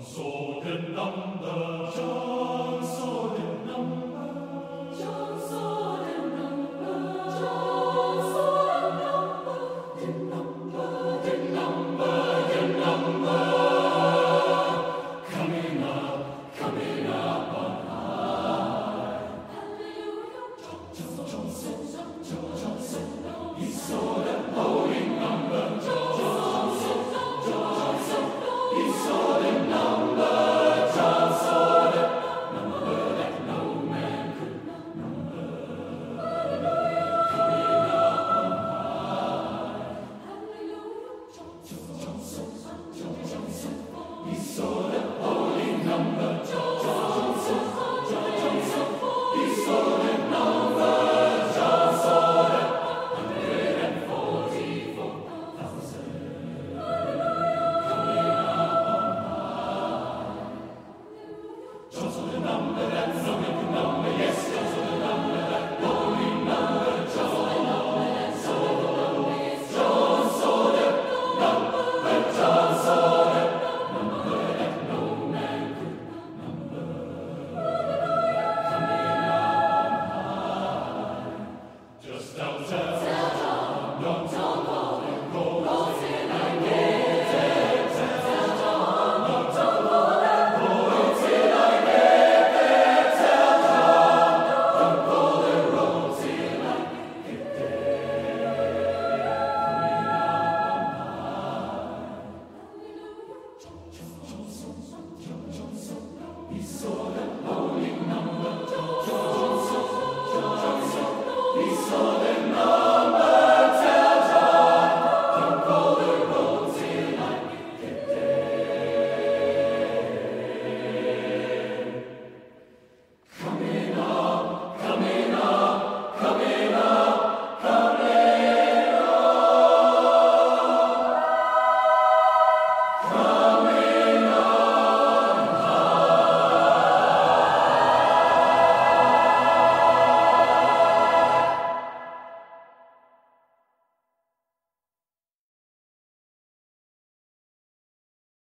saw the number. John saw the number. John saw the number. John saw the number. The number. The number. Coming up on high. Hallelujah. John said, he saw the holy number. John said, he saw the number. John saw the number that no man could number. Coming up on high. Hallelujah. John said, he saw the holy number. John said, he saw the number. John saw the 144,000. John saw the number that no man could number. Yes, John saw the number that holy number. John saw the number. John saw the number. John saw the number that no man could number. Coming up on high. Just outside. Don't call it cold. He saw the holy number. He saw the number. Tell John, don't call the roll till I get there. Coming up, coming up, coming up.